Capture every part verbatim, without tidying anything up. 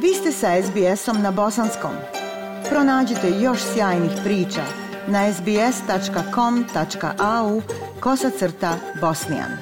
Vi ste sa es bi esom na bosanskom. Pronađite još sjajnih priča na es bi es tačka com tačka a u kosacrta bosnijan.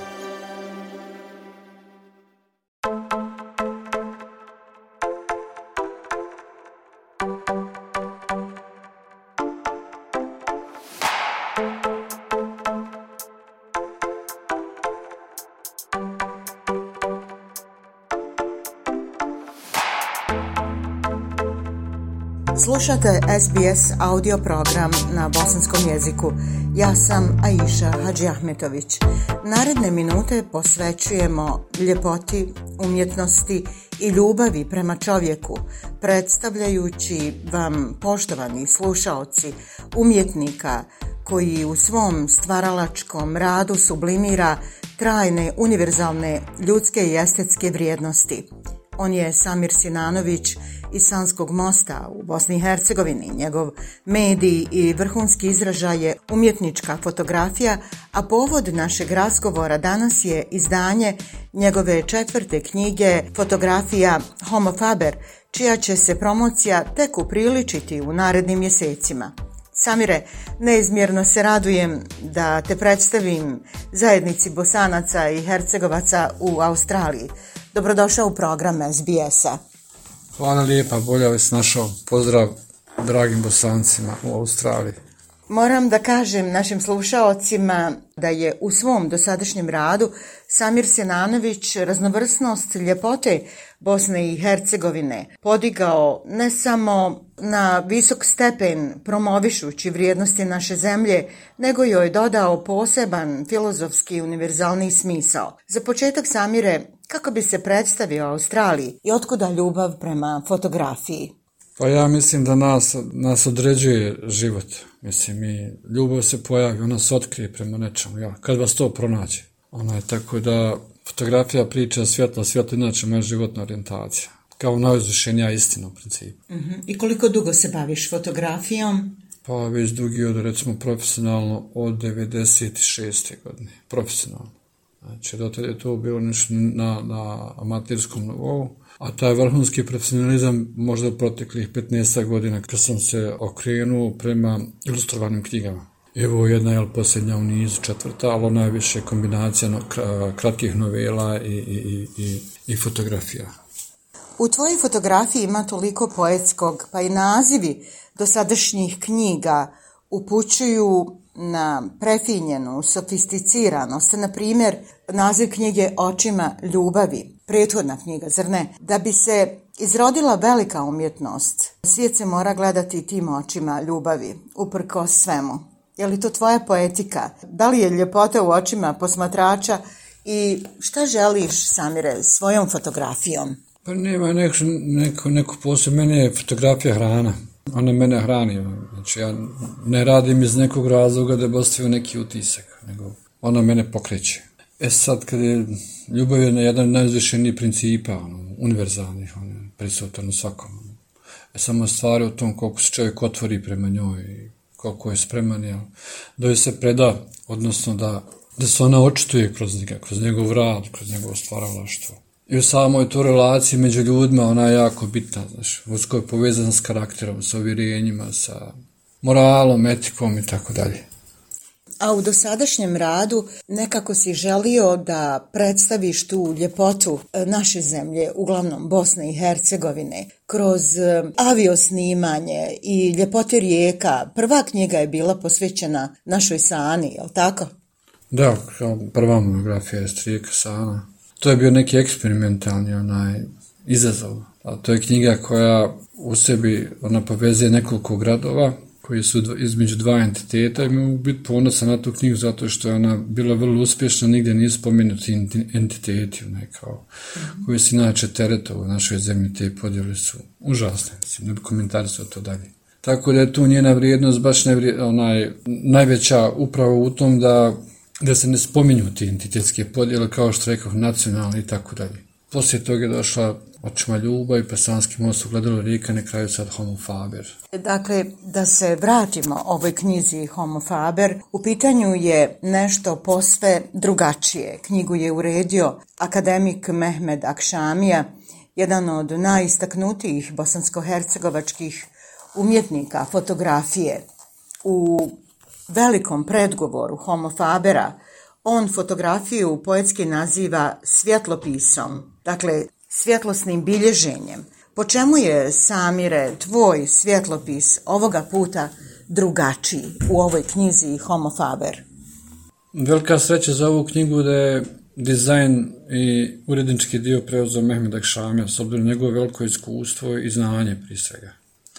Slušate es bi es audio program na bosanskom jeziku. Ja sam Aisha Hadžiahmetović. Naredne minute posvećujemo ljepoti, umjetnosti i ljubavi prema čovjeku, predstavljajući vam, poštovani slušaoci, umjetnika koji u svom stvaralačkom radu sublimira trajne, univerzalne ljudske i estetske vrijednosti. On je Samir Sinanović iz Sanskog Mosta u Bosni i Hercegovini. Njegov medij i vrhunski izražaj je umjetnička fotografija, a povod našeg razgovora danas je izdanje njegove četvrte knjige Fotografija Homo Faber, čija će se promocija tek upriličiti u narednim mjesecima. Samire, neizmjerno se radujem da te predstavim zajednici Bosanaca i Hercegovaca u Australiji. Dobrodošao u program es bi es-a. Hvala lijepa, bolje vas našao. Pozdrav dragim Bosancima u Australiji. Moram da kažem našim slušaocima da je u svom dosadašnjem radu Samir Sinanović raznovrsnost ljepote Bosne i Hercegovine podigao ne samo na visok stepen promovišući vrijednosti naše zemlje, nego joj dodao poseban filozofski univerzalni smisao. Za početak, Samire, kako bi se predstavio Australiji i otkuda ljubav prema fotografiji? Pa ja mislim da nas, nas određuje život. Mislim, mi, ljubav se pojavi, ona se otkrije prema nečemu, ja, kad vas to pronađe. Ona je tako da fotografija priča svjetlo, svjetlo inače moja životna orijentacija. Kao najuzvišenija istina u principu. Uh-huh. I koliko dugo se baviš fotografijom? Pa već dugi od, recimo, profesionalno od devedeset šeste godine. Profesionalno. Znači, do tada je to bilo nešto na, na amaterskom nivou. A taj vrhunski profesionalizam možda u proteklih petnaest godina kad sam se okrenuo prema ilustrovanim knjigama. Evo jedna je posljednja u nizu, četvrta, ali najviše kombinacija kratkih novela i, i, i, i fotografija. U tvojoj fotografiji ima toliko poetskog, pa i nazivi dosadašnjih knjiga upućuju na prefinjenu sofisticiranost. Na primjer, naziv knjige Očima ljubavi, prethodna knjiga, zar ne? Da bi se izrodila velika umjetnost, svijet se mora gledati tim očima ljubavi, uprkos svemu. Je li to tvoja poetika? Da li je ljepota u očima posmatrača i šta želiš, Samire, svojom fotografijom? Pa nema neko, neko, neko posebno, meni je fotografija hrana. Ona mene hrani, znači ja ne radim iz nekog razloga da bi ostavio neki utisak, nego ona mene pokreće. E sad, kad je ljubav je na jedan od najuzvišenijih principa, ono, univerzalnih, ono, prisutan u svakom. E samo stvari o tom koliko se čovjek otvori prema njoj i koliko je spreman, jel, da joj se preda, odnosno da, da se ona očituje kroz njega, kroz njegov rad, kroz njegovo stvaralaštvo. I u samoj to relaciji među ljudima ona je jako bitna, znaš, usko je povezana s karakterom, sa uvjerenjima, sa moralom, etikom i tako dalje. A u dosadašnjem radu nekako si želio da predstaviš tu ljepotu naše zemlje, uglavnom Bosne i Hercegovine, kroz aviosnimanje i ljepote rijeka. Prva knjiga je bila posvećena našoj Sani, je li tako? Da, prva monografija je rijeka Sana. To je bio neki eksperimentalni onaj izazov. A to je knjiga koja u sebi ona povezuje nekoliko gradova koji su između dva entiteta i mogu biti ponosan na tu knjigu zato što je ona bila vrlo uspješna, nigdje nije spomenuti entiteti kao, mm-hmm. koji su inače tereta u našoj zemlji, te podjele su užasne, ne bi komentarisao to dalje. Tako da je tu njena vrijednost baš nevri, onaj, najveća upravo u tom da da se ne spominju ti entitetske podjele kao što rekao nacionalni i tako dalje. Poslije toga je došla Očima ljubavi, pa Sanski most, ugledalo rijeka, na kraju sad Homo Faber. Dakle, da se vratimo ovoj knjizi Homo Faber, u pitanju je nešto posve drugačije. Knjigu je uredio akademik Mehmed Akšamija jedan od najistaknutijih bosansko-hercegovačkih umjetnika fotografije. U velikom predgovoru Homo Fabera on fotografiju poetski naziva svjetlopisom, dakle svjetlosnim bilježenjem. Po čemu je, Samire, tvoj svjetlopis ovoga puta drugačiji u ovoj knjizi Homo Faber? Velika sreća za ovu knjigu da je dizajn i urednički dio preuzeo Mehmed Akšamija, s obzirom na njegovo veliko iskustvo i znanje prije svega.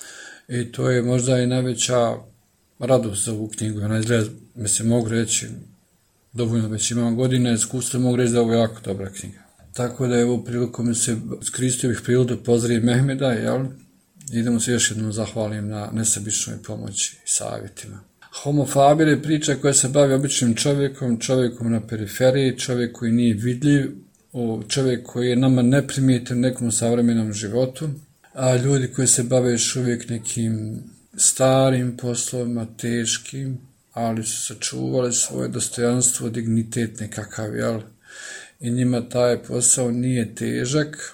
I to je možda i najveća radost za ovu knjigu. Ona izgleda, mislim, mogu reći, dovoljno već imam godina iskustva, mogu reći da je ovo jako dobra knjiga. Tako da je u priliku mi se iskoristio bih prirodu da pozdravim Mehmeda, jel? Idemo se još jednom zahvalim na nesebičnoj pomoći i savjetima. Homo Faber je priča koja se bavi običnim čovjekom, čovjekom na periferiji, čovjek koji nije vidljiv, čovjek koji je nama neprimjetan u nekom savremenom životu, a ljudi koji se bave još uvijek nekim starim poslovima, teškim, ali su sačuvali svoje dostojanstvo, dignitet nekakav, jel? I njima taj posao nije težak,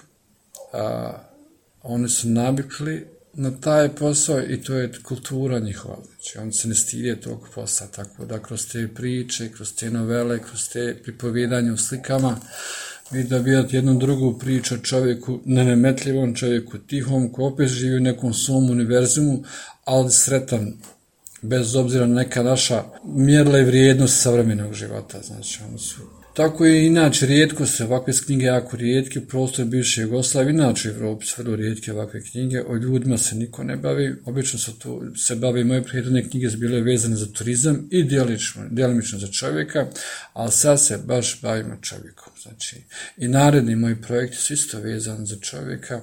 a oni su navikli na taj posao i to je kultura njihova. Znači, oni se ne stide tog posla, tako da kroz te priče, kroz te novele, kroz te pripovjedanje u slikama, vi dobijate jednu drugu priču o čovjeku nenemetljivom, čovjeku tihom, koji opet živi u nekom svom univerzumu, ali sretan, bez obzira na neka naša mjerila i vrijednost savremenog života. Znači, oni su... Tako je inače rijetko se ovakve knjige jako rijetke, u prostoru bivše Jugoslavije, inače u Evropi su vrlo rijetke ovakve knjige, o ljudima se niko ne bavi, obično su tu, se bavi, moje prijedne knjige su bile vezane za turizam i djelimično za čovjeka, ali sad se baš bavimo čovjekom. Znači, i naredni moji projekti su isto vezani za čovjeka,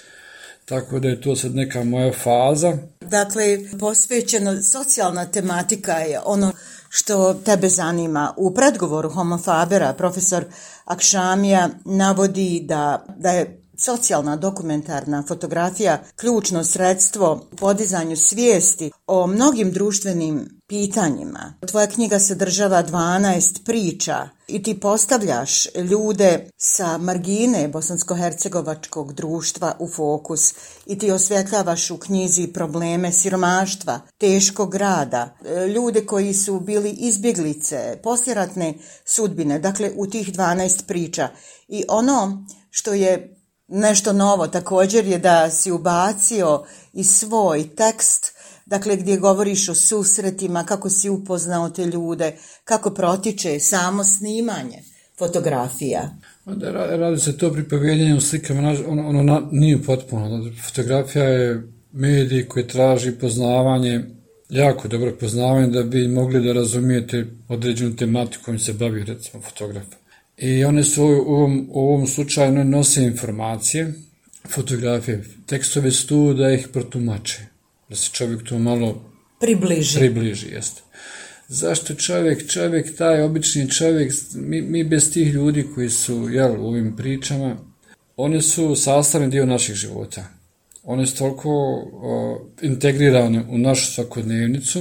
tako da je to sad neka moja faza. Dakle, posvećeno, socijalna tematika je ono što tebe zanima. U predgovoru Homo Fabera profesor Akšamija navodi da, da je socijalna dokumentarna fotografija ključno sredstvo u podizanju svijesti o mnogim društvenim pitanjima. Tvoja knjiga sadržava dvanaest priča i ti postavljaš ljude sa margine bosansko-hercegovačkog društva u fokus i ti osvjetljavaš u knjizi probleme siromaštva, teškog rada, ljude koji su bili izbjeglice, poslijeratne sudbine, dakle u tih dvanaest priča. I ono što je nešto novo također je da si ubacio i svoj tekst, dakle gdje govoriš o susretima, kako si upoznao te ljude, kako protiče samo snimanje fotografija. Da, radi se to pripovjedanje u slikama, ono, ono nije potpuno. Fotografija je medij koji traži poznavanje, jako dobro poznavanje da bi mogli da razumijete određenu tematiku kojom se bavi, recimo, fotograf. I one su u ovom, u ovom slučaju nose informacije, fotografije, tekstove su tu da ih protumače, da se čovjek to malo približi. Približi, jeste. Zašto čovjek, čovjek, taj obični čovjek, mi, mi bez tih ljudi koji su, jel, u ovim pričama, oni su sastavni dio naših života. Oni su toliko o, integrirane u našu svakodnevnicu,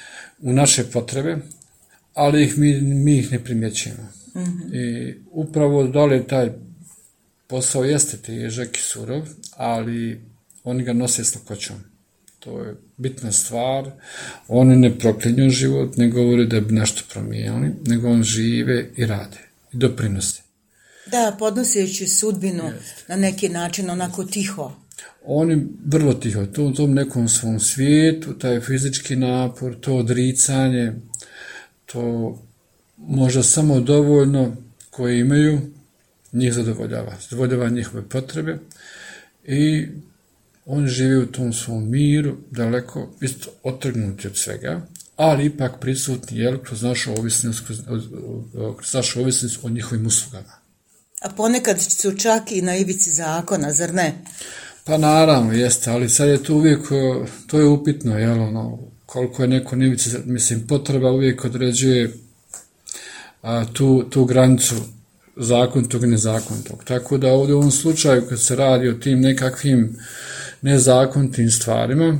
u naše potrebe, ali ih mi, mi ih ne primjećujemo. Mm-hmm. I upravo dole taj posao jeste težak i surov, ali oni ga nose s lakoćom. To je bitna stvar. Oni ne proklinju život, ne govore da bi nešto promijenili, nego on žive i rade i doprinose. Da, podnoseći sudbinu yes. na neki način onako tiho. Oni vrlo tiho, to u tom nekom svom svijetu, taj fizički napor, to odricanje, to možda samo dovoljno koje imaju, njih zadovoljava, zadovoljava njihove potrebe i oni žive u tom svom miru, daleko, isto otrgnuti od svega, ali ipak prisutni, jel, kroz našu ovisnost, kroz, kroz našu ovisnost o njihovim uslugama. A ponekad su čak i na ivici zakona, zar ne? Pa naravno, jeste, ali sad je to uvijek, to je upitno, jel, ono, koliko je neko na ivici, mislim, potreba uvijek određuje a, tu, tu granicu zakonitog i nezakonitog. Tako da ovdje u ovom slučaju, kad se radi o tim nekakvim nezakonitim stvarima,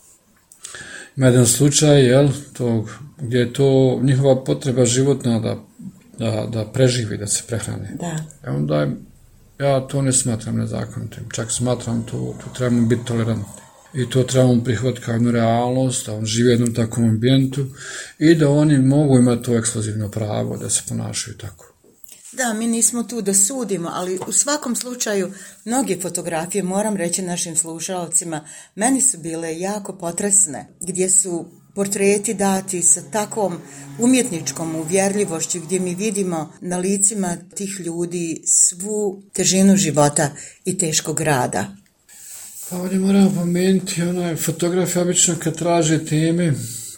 ima jedan slučaj, jel, tog, gdje je to njihova potreba životna da, da, da preživi, da se prehrane. Da. E onda je Ja to ne smatram nezakonitim, čak smatram to, tu trebamo biti tolerantni. I to trebamo prihvatiti kao jednu realnost, da on živi u jednom takvom ambijentu i da oni mogu imati to ekskluzivno pravo da se ponašaju tako. Da, mi nismo tu da sudimo, ali u svakom slučaju mnoge fotografije, moram reći našim slušalcima, meni su bile jako potresne, gdje su portreti dati sa takvom umjetničkom uvjerljivošću, gdje mi vidimo na licima tih ljudi svu težinu života i teškog rada. Pa ovdje moramo pomenuti, onaj fotograf obično kad traže teme,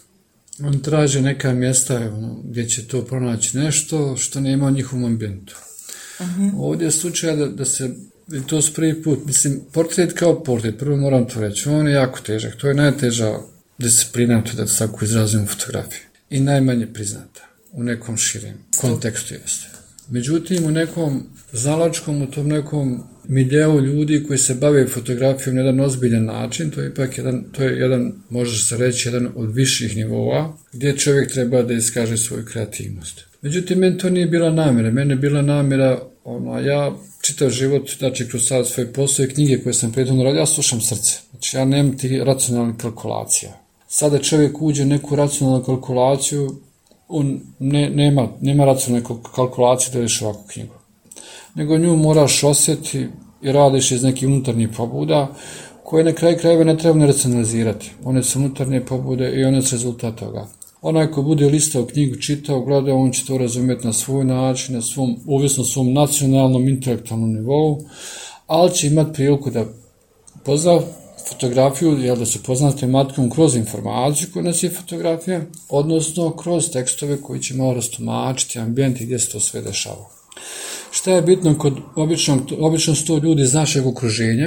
on traže neka mjesta ono, gdje će to pronaći nešto što nema u njihovom ambijentu. Uh-huh. Ovdje je slučaj da, da se, i to s prvi put, mislim, portret kao portret, prvo moram to reći, on je jako težak, to je najteža disciplina, da se tako izrazim u fotografiji. I najmanje priznata, u nekom širem kontekstu jeste. Međutim, u nekom znalačkom, u tom nekom miljeu ljudi koji se bave fotografijom na jedan ozbiljan način, to je ipak jedan, to je jedan, može se reći, jedan od viših nivoa, gdje čovjek treba da iskaže svoju kreativnost. Međutim, meni to nije bila namjera. Meni je bila namjera, ono, ja čitav život, znači kroz sad svoje posao i knjige koje sam prethodno radio, ja slušam srce. Znači, ja nemam tih racionalnih kalkulacija. Sada čovjek uđe u neku racionalnu kalkulaciju, on ne, nema, nema racionalne kalkulacije da vidiš ovakvu knjigu. Nego nju moraš osjetiti i radiš iz nekih unutarnjih pobuda koje na kraju krajeva ne treba ne racionalizirati. One su unutarnje pobude i one su rezultat toga. Onaj ko bude listao knjigu, čitao, gledao, on će to razumjeti na svoj način, na svom, ovisno svom nacionalnom, intelektualnom nivou, ali će imati priliku da pozna fotografiju, jel, da se pozna s tematikom kroz informaciju koju nas je fotografija, odnosno kroz tekstove koji će malo rastumačiti ambijent i gdje se to sve dešava. Šta je bitno kod običnog, obično sto ljudi iz našeg okruženja,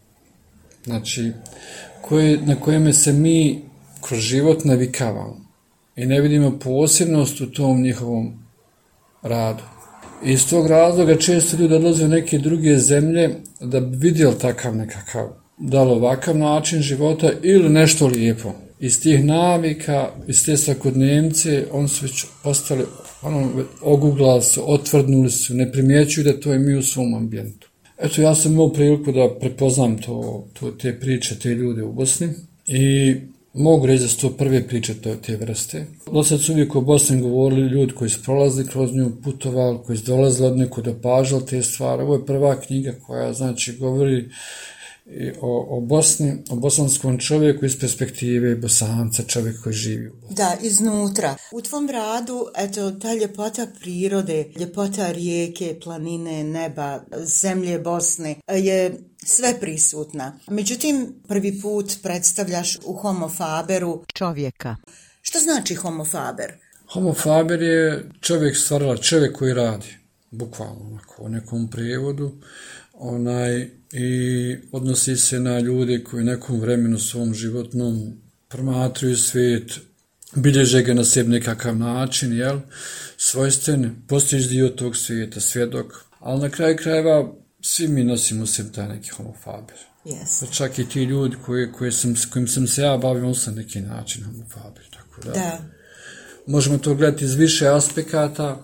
znači koje, na kojima se mi kroz život navikavamo i ne vidimo posebnost u tom njihovom radu. I iz tog razloga često ljudi odlaze u neke druge zemlje da bi vidjeli takav nekakav, da li ovakav način života ili nešto lijepo. Iz tih navika, iz te svakodnevnice, oni su već postali, ono, oguglali su, otvrdnuli su, ne primjećuju da to je mi u svom ambijentu. Eto, ja sam imao priliku da prepoznam to, to, te priče, te ljude u Bosni i mogu reći da su to prve priče te vrste. Do sad su uvijek o Bosni govorili ljudi koji su prolazili kroz nju, putovali, koji su dolazili od nekud, opažali te stvari. Ovo je prva knjiga koja, znači, govori O, o Bosni, o bosanskom čovjeku iz perspektive Bosanca, čovjek koji živi u Bosni. Da, iznutra. U tvom radu, eto, ta ljepota prirode, ljepota rijeke, planine, neba, zemlje Bosne je sve prisutna. Međutim, prvi put predstavljaš u Homo Faberu čovjeka. Što znači Homo Faber? Homo Faber je čovjek stvarala, čovjek koji radi, bukvalno onako, u nekom prijevodu, onaj, i odnosi se na ljude koji u nekom vremenu svom životnom promatruju svijet, bilježe ga na sebi nekakav način, jel, svojstven, postiš dio tog svijeta, svjedok, ali na kraju krajeva svi mi nosimo u sebi taj neki Homo Faber. Yes. Čak i ti ljudi koji, koji sam, s kojim sam se ja bavio, on sam neki način Homo Faber. Tako da, da. Možemo to gledati iz više aspekata,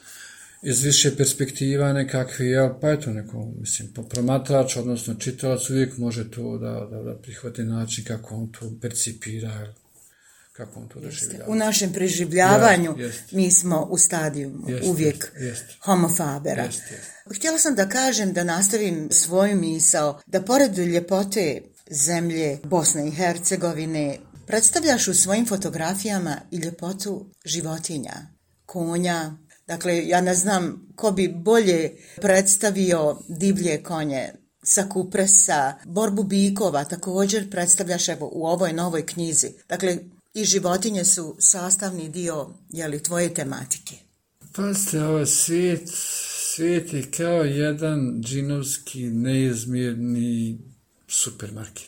iz više perspektiva nekakvi, jel, pa je to neko, mislim, promatrač, odnosno čitalac uvijek može to da, da, da prihvati način kako on to percipira, kako on to doživljava. U našem preživljavanju jest, jest. Mi smo u stadiju jest, uvijek jest, jest. Homo Fabera. Jest, jest. Htjela sam da kažem, da nastavim svoju misao, da pored ljepote zemlje Bosne i Hercegovine, predstavljaš u svojim fotografijama i ljepotu životinja, konja. Dakle, ja ne znam ko bi bolje predstavio divlje konje, sa kupresa, borbu bikova, također predstavljaš evo u ovoj novoj knjizi. Dakle, i životinje su sastavni dio, jeli, tvoje tematike. Pazite, ovo svijet, svijet je kao jedan džinovski, neizmjerni supermarket.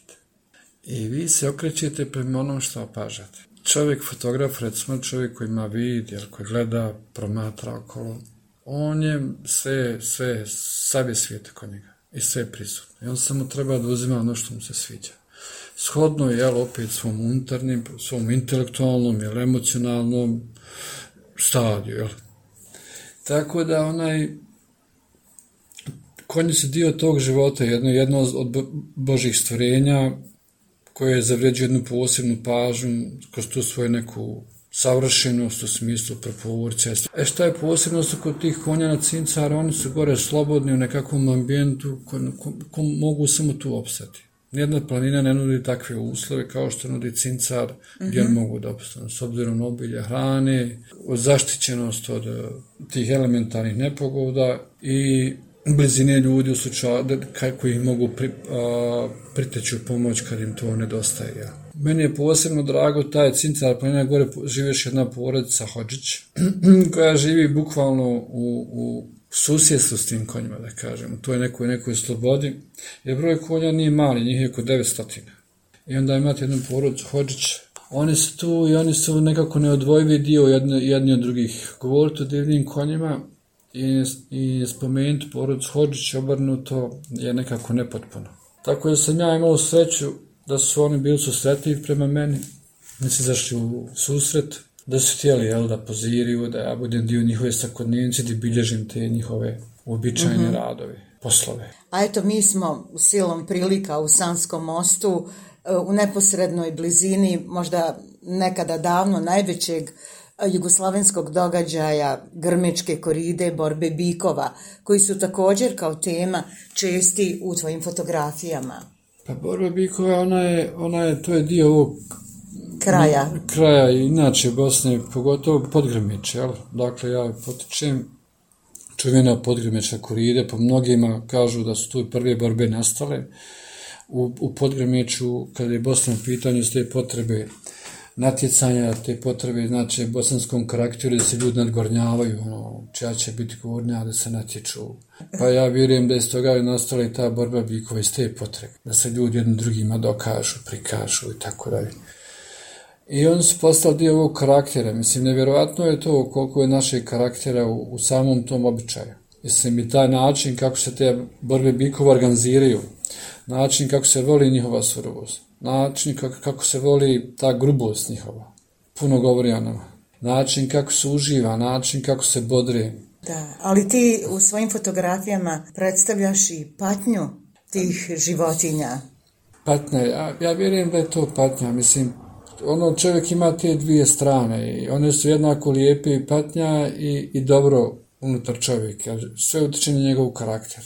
I vi se okrećete prema onom što opažate. Čovjek, fotograf, recimo čovjek koji ima vid, jer koji gleda, promatra okolo, on je sve, sve, sav je svijet oko njega i sve je prisutno. I on samo treba da uzima ono što mu se sviđa. Shodno je, jel, opet svom unutarnjem, svom intelektualnom ili emocionalnom stadiju, jel. Tako da onaj, konji su dio tog života, jedno, jedno od Božih stvorenja koje zavređuje jednu posebnu pažnju kroz tu svoju neku savršenost u smislu proporcija. E šta je posebnost kod tih konja na Cincaru? Oni su gore slobodni u nekakvom ambijentu ko, ko, ko mogu samo tu opstati. Nijedna planina ne nudi takve uslove kao što nudi Cincar, mm-hmm. gdje mogu da opstanu. S obzirom na obilje hrane, od zaštićenost od tih elementarnih nepogoda i blizine ljudi u slučaju kako ih mogu pri, a, priteći u pomoć kad im to nedostaje. Ja. Meni je posebno drago taj Cincar planina, gore živi još jedna porodica Hodžić koja živi bukvalno u, u susjedstvu s tim konjima, da kažem, to je nekoj, nekoj slobodi, jer broj konja nije mali, njih je oko devetsto. I onda imate jednu porodicu Hodžić, oni su tu i oni su nekako neodvojivi dio jedni, jedni od drugih. Govoriti o divnim konjima i, i spomenuti porodicu Hodžić obrnuto je nekako nepotpuno. Tako da sam ja imao sreću da su oni bili susretljivi prema meni, mi se zašli u susret, da su htjeli, jel, da poziriju, da ja budem dio njihove svakodnevnice, da bilježim te njihove uobičajene mm-hmm. radove, poslove. A eto, mi smo silom prilika u Sanskom mostu, u neposrednoj blizini, možda nekada davno, najvećeg jugoslavenskog događaja Grmečke koride, borbe bikova, koji su također kao tema česti u tvojim fotografijama. Pa borba bikova, ona je, ona je, to je dio ovog kraja. Kraja i inače Bosne, pogotovo Podgrmeče, jel? Dakle, ja potičem čuvena Podgrmečka koride, po mnogima kažu da su tu prve borbe nastale u, u Podgrmeču, kada je Bosna u pitanju s te potrebe natjecanja, te potrebe, znači, bosanskom karakteru da se ljudi nadgornjavaju, ono, čija će biti gornja, da se natječu. Pa ja vjerujem da je s toga nastala i ta borba bikova iz te potrebe, da se ljudi jednim drugima dokažu, prikažu i tako dalje. I oni su postali dio ovog karaktera. Mislim, nevjerovatno je to koliko je našeg karaktera u, u samom tom običaju. Mislim, i taj način kako se te borbe bikova organiziraju, način kako se voli njihova surovost, način kako, kako se voli ta grubost njihova, puno govori o nama, način kako se uživa, način kako se bodri. Da, ali ti u svojim fotografijama predstavljaš i patnju tih životinja. Patnja, ja, ja vjerujem da je to patnja, mislim, ono, čovjek ima te dvije strane i one su jednako lijepe i patnja i, i dobro unutar čovjeka. Sve utiče na njegov karakter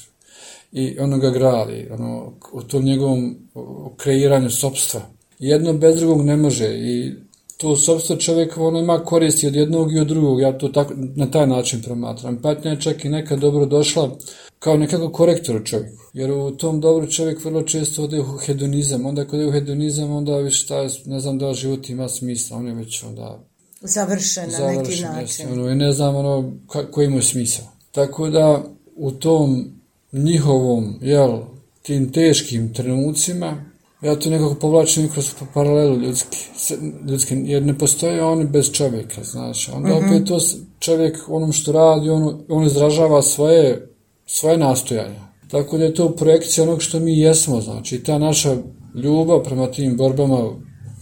i ono ga gradi, ono, u tom njegovom kreiranju sopstva. Jedno bez drugog ne može i to sopstvo čovjeka, ono ima koristi od jednog i od drugog, ja to tako, na taj način promatram. Patnja je čak i nekad dobro došla kao nekako korektor u čovjeku, jer u tom dobru čovjek vrlo često ode u hedonizam, onda kad je u hedonizam, onda već taj, ne znam da li život ima smisla, on je već onda završen na neki način. Jeste, ono, i ne znam ono, koji mu je smisao. Tako da u tom njihovom, jel, tim teškim trenucima, ja to nekako povlačim kroz paralelu ljudski, ljudski, jer ne postoje oni bez čovjeka, znaš. Onda mm-hmm. opet to čovjek onom što radi, on, on izražava svoje, svoje nastojanja. Tako da je to projekcija onog što mi jesmo, znači. Ta naša ljubav prema tim borbama,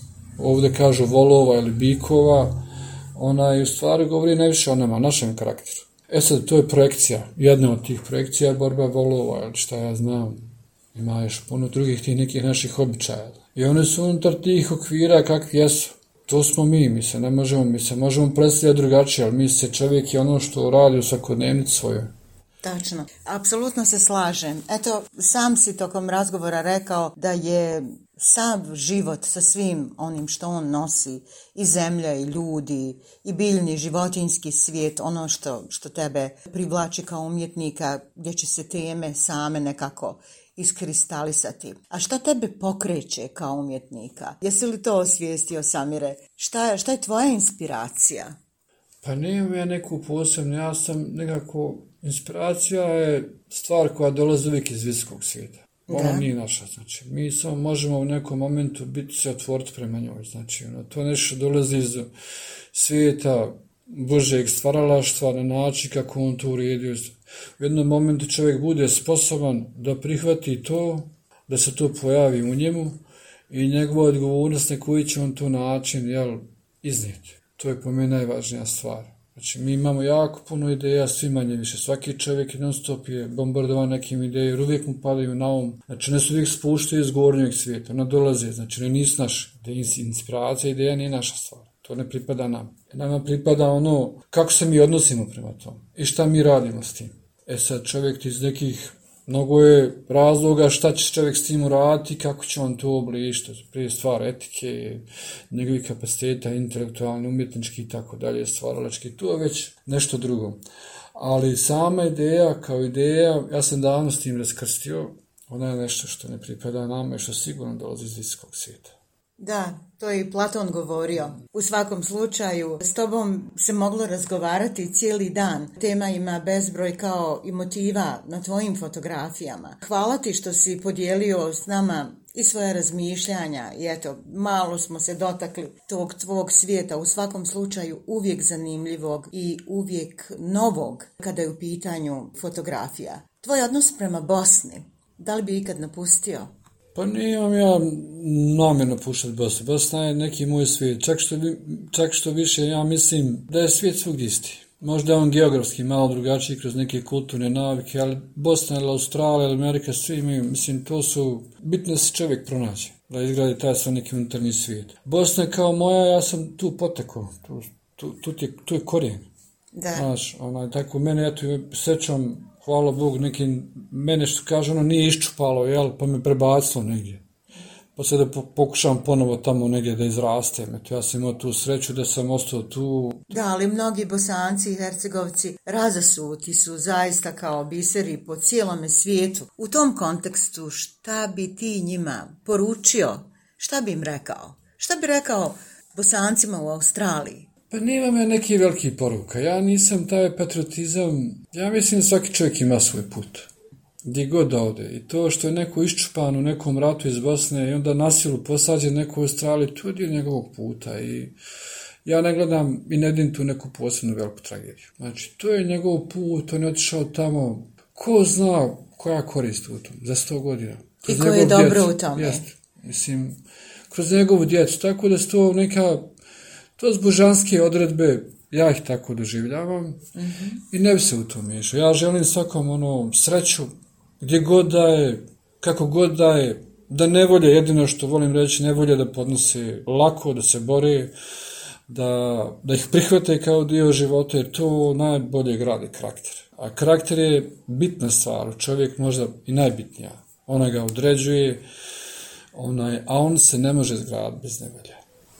ovdje kažu volova ili bikova, ona je u stvari govori najviše o nama, našem karakteru. E sad, to je projekcija, jedna od tih projekcija je borba volova, ili šta ja znam. Ima još puno drugih tih nekih naših običaja. I one su unutar tih okvira kakvi jesu. To smo mi, mi se ne možemo, mi se možemo predstavljati drugačije, ali mi se čovjek je ono što radi u svakodnevnici svojoj. Tačno, apsolutno se slažem. Eto, sam si tokom razgovora rekao da je sav život sa svim onim što on nosi, i zemlja, i ljudi, i biljni, životinjski svijet, ono što, što tebe privlači kao umjetnika, gdje će se teme same nekako iskristalisati. A šta tebe pokreće kao umjetnika? Jesi li to osvijestio, Samire? Šta, šta je tvoja inspiracija? Pa nemam ja neku posebnu, ja sam nekako, inspiracija je stvar koja dolazi uvijek iz visokog svijeta. Ona nije naša, znači, mi samo možemo u nekom momentu biti se otvoriti prema njoj, znači, ono, to nešto dolazi iz svijeta Božeg stvaralaštva na način kako on to uredio. U jednom momentu čovjek bude sposoban da prihvati to, da se to pojavi u njemu i njegova odgovornost na koji će on to način, jel, iznijeti. To je po meni najvažnija stvar. Znači, mi imamo jako puno ideja, svi manje više. Svaki čovjek non stop je bombardovan nekim idejama, uvijek mu padaju na um. Znači, ne su uvijek spuštaju iz gornjeg svijeta, ona dolaze, znači, ne nisu naše. Inspiracija, ideja nije naša stvar. To ne pripada nam. Nama pripada ono kako se mi odnosimo prema tom i šta mi radimo s tim. E sad, čovjek iz nekih mnogo je razloga šta će čovjek s tim uraditi, kako će on to oblištiti. Prije stvar etike, njegovih kapaciteta, intelektualni, umjetnički i tako dalje, stvaralački, to je već nešto drugo. Ali sama ideja kao ideja, ja sam davno s tim raskrstio, ona je nešto što ne pripada nama i što sigurno dolazi iz visokog svijeta. Da, to je i Platon govorio. U svakom slučaju, s tobom se moglo razgovarati cijeli dan. Tema ima bezbroj kao i motiva na tvojim fotografijama. Hvala ti što si podijelio s nama i svoje razmišljanja i eto, malo smo se dotakli tog tvog svijeta, u svakom slučaju uvijek zanimljivog i uvijek novog kada je u pitanju fotografija. Tvoj odnos prema Bosni, da li bi ikad napustio? Pa nimam ja namjerno puštati Bosnu. Bosna je neki moj svijet. Čak što, čak što više ja mislim da je svijet svugdje isti. Možda je on geografski malo drugačiji kroz neke kulturne navike, ali Bosna ili Australija ili Amerika, svi imaju, mislim, to su, bitno da se čovjek pronađe, da izgradi taj svoj neki unutarnji svijet. Bosna je kao moja, ja sam tu potekao, tu, tu, tu, tu, je, tu je korijen. Da. Znaš, onaj, tako mene, eto, sećam, hvala Bogu, neki, mene što kaže, ono nije iščupalo, jel, pa me prebacilo negdje. Pa sad da pokušam ponovo tamo negdje da izrastem. Eto, ja sam imao tu sreću da sam ostao tu. Da, ali mnogi Bosanci i Hercegovci razasuti su zaista kao biseri po cijelome svijetu. U tom kontekstu šta bi ti njima poručio? Šta bi im rekao? Šta bi rekao Bosancima u Australiji? Pa nemam ja neki veliki poruka. Ja nisam taj patriotizam. Ja mislim da svaki čovjek ima svoj put. Gdje god ode. I to što je neko iščupan u nekom ratu iz Bosne i onda nasilu posađen neko u Australiji, to je dio njegovog puta. I ja ne gledam i ne vidim tu neku posebnu veliku tragediju. Znači, to je njegov put, on je otišao tamo. Ko zna koja korist u tom za sto godina. Kroz I ko je dobro djecu, u tome. Jest, mislim, kroz njegovu djecu. Tako da su to neka, to su božanske odredbe, ja ih tako doživljavam mm-hmm. i ne bi se u to miješao. Ja želim svakom ono sreću, gdje god da je, kako god da je, da ne volje, jedino što volim reći, ne volje da podnose lako, da se bore, da, da ih prihvate kao dio života, jer to najbolje gradi karakter. A karakter je bitna stvar, čovjek možda i najbitnija. Ona ga određuje, onaj, a on se ne može zgraditi bez nevolje.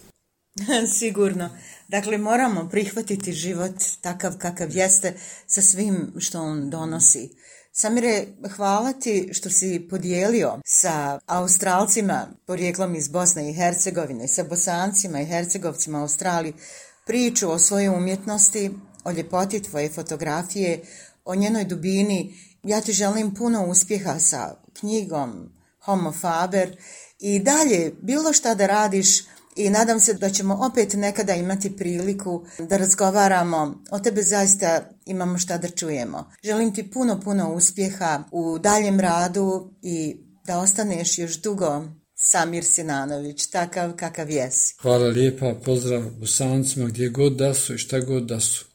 Sigurno. Dakle, moramo prihvatiti život takav kakav jeste sa svim što on donosi. Samire, hvala ti što si podijelio sa Australcima porijeklom iz Bosne i Hercegovine, sa Bosancima i Hercegovcima u Australiji priču o svojoj umjetnosti, o ljepoti tvoje fotografije, o njenoj dubini. Ja ti želim puno uspjeha sa knjigom Homo Faber i dalje bilo šta da radiš. I nadam se da ćemo opet nekada imati priliku da razgovaramo. O tebe zaista imamo šta da čujemo. Želim ti puno, puno uspjeha u daljem radu i da ostaneš još dugo Samir Sinanović, takav kakav jesi. Hvala lijepa, pozdrav Bosancima gdje god da su i šta god da su.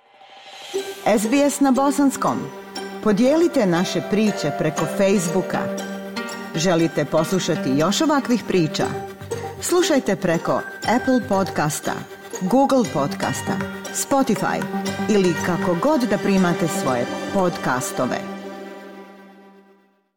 S B S na bosanskom. Podijelite naše priče preko Facebooka. Želite poslušati još ovakvih priča? Slušajte preko Apple podcasta, Google podcasta, Spotify ili kako god da primate svoje podcastove.